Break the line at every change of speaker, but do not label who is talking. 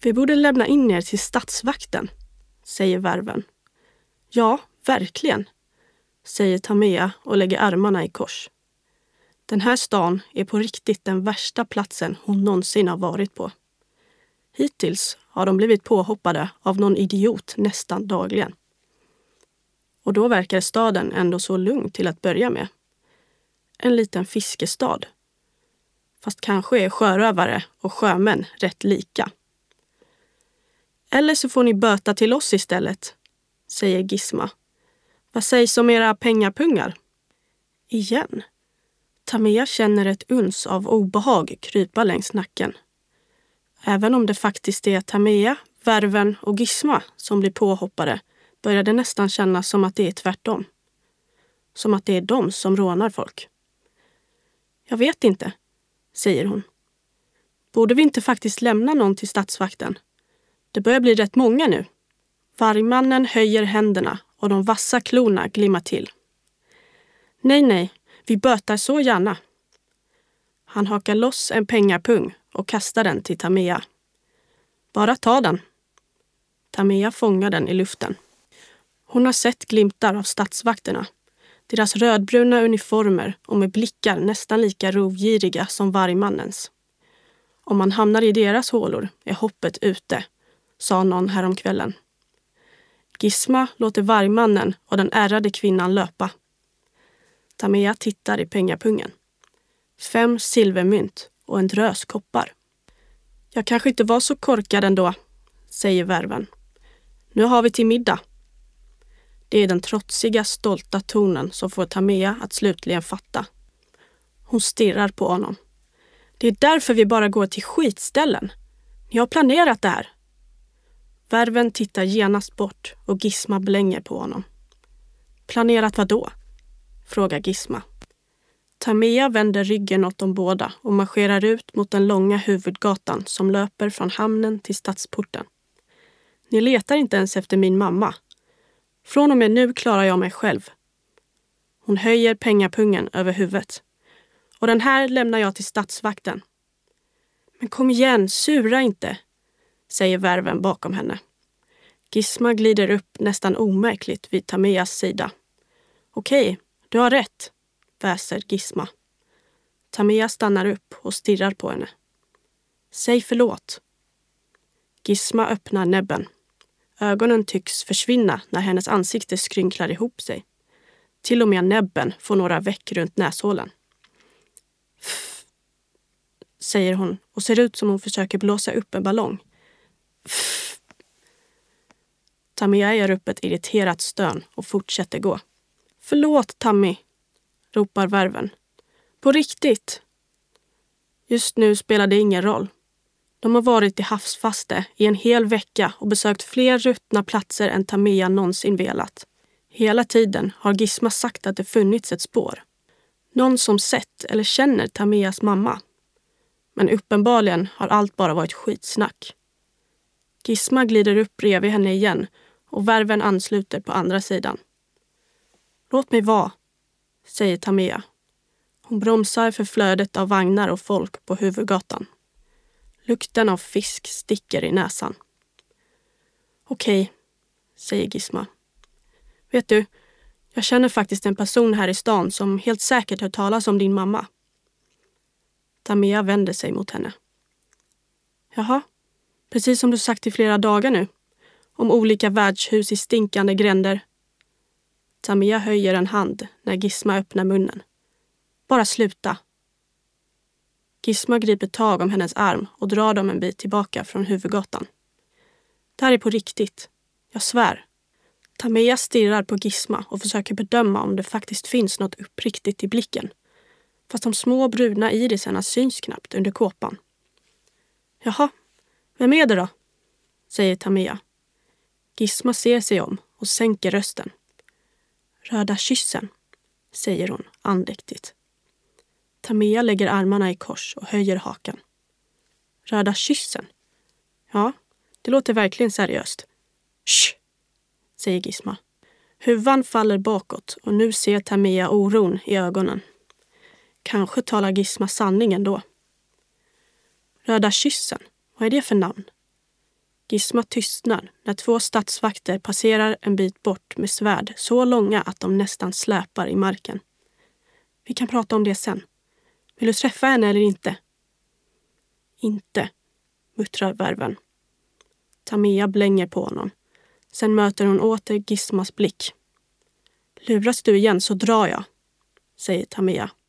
Vi borde lämna in er till stadsvakten, säger Värven. Ja, verkligen, säger Tamea och lägger armarna i kors. Den här stan är på riktigt den värsta platsen hon någonsin har varit på. Hittills har de blivit påhoppade av någon idiot nästan dagligen. Och då verkar staden ändå så lugn till att börja med. En liten fiskestad. Fast kanske är sjörövare och sjömän rätt lika. Eller så får ni böta till oss istället, säger Gizma. Vad sägs om era pengapungar? Igen. Tamea känner ett uns av obehag krypa längs nacken. Även om det faktiskt är Tamea, Värven och Gizma som blir påhoppade börjar det nästan kännas som att det är tvärtom. Som att det är de som rånar folk. Jag vet inte, säger hon. Borde vi inte faktiskt lämna någon till stadsvakten? Det börjar bli rätt många nu. Vargmannen höjer händerna och de vassa klorna glimmar till. Nej, vi bötar så gärna. Han hakar loss en pengapung och kastar den till Tamea. Bara ta den. Tamea fångar den i luften. Hon har sett glimtar av stadsvakterna. Deras rödbruna uniformer och med blickar nästan lika rovgiriga som vargmannens. Om man hamnar i deras hålor är hoppet ute, sa någon häromkvällen. Gizma låter vargmannen och den ärrade kvinnan löpa. Tamea tittar i pengapungen. 5 silvermynt och en drös koppar. Jag kanske inte var så korkad ändå, säger Värven. Nu har vi till middag. Det är den trotsiga, stolta tonen som får Tamea att slutligen fatta. Hon stirrar på honom. Det är därför vi bara går till skitställen. Ni har planerat det här. Värven tittar genast bort och Gizma blänger på honom. Planerat vad då? Frågar Gizma. Tamea vänder ryggen åt de båda och marscherar ut mot den långa huvudgatan som löper från hamnen till stadsporten. Ni letar inte ens efter min mamma. Från och med nu klarar jag mig själv. Hon höjer pengapungen över huvudet. Och den här lämnar jag till stadsvakten. Men kom igen, sura inte, säger Värven bakom henne. Gizma glider upp nästan omärkligt vid Tameas sida. Okej, du har rätt, väser Gizma. Tamea stannar upp och stirrar på henne. Säg förlåt. Gizma öppnar näbben. Ögonen tycks försvinna när hennes ansikte skrynklar ihop sig. Till och med näbben får några veck runt näshålen. Pff, säger hon och ser ut som hon försöker blåsa upp en ballong. Pff. Tamea gör upp ett irriterat stön och fortsätter gå. Förlåt, Tammy, ropar Värven. På riktigt. Just nu spelar det ingen roll. De har varit i havsfaste i en hel vecka och besökt fler ruttna platser än Tamea någonsin velat. Hela tiden har Gizma sagt att det funnits ett spår. Någon som sett eller känner Tameas mamma. Men uppenbarligen har allt bara varit skitsnack. Gizma glider upp bredvid henne igen och Värven ansluter på andra sidan. Låt mig vara, säger Tamea. Hon bromsar för flödet av vagnar och folk på huvudgatan. Lukten av fisk sticker i näsan. Okej, säger Gizma. Vet du, jag känner faktiskt en person här i stan som helt säkert hört talas om din mamma. Tamea vänder sig mot henne. Jaha, precis som du sagt i flera dagar nu. Om olika värdshus i stinkande gränder. Tamea höjer en hand när Gizma öppnar munnen. Bara sluta. Gizma griper tag om hennes arm och drar dem en bit tillbaka från huvudgatan. Det här är på riktigt. Jag svär. Tamea stirrar på Gizma och försöker bedöma om det faktiskt finns något uppriktigt i blicken. Fast de små bruna irisarna syns knappt under kåpan. Jaha, vem är det då? Säger Tamea. Gizma ser sig om och sänker rösten. Röda kyssen, säger hon andäktigt. Tamea lägger armarna i kors och höjer hakan. Röda kyssen? Ja, det låter verkligen seriöst. Shh, säger Gizma. Huvan faller bakåt och nu ser Tamea oron i ögonen. Kanske talar Gizma sanningen då. Röda kyssen, vad är det för namn? Gisma tystnar när 2 stadsvakter passerar en bit bort med svärd så långa att de nästan släpar i marken. Vi kan prata om det sen. Vill du träffa henne eller inte? Inte, muttrar värven. Tamea blänger på honom. Sen möter hon åter Gismas blick. Luras du igen så drar jag, säger Tamea.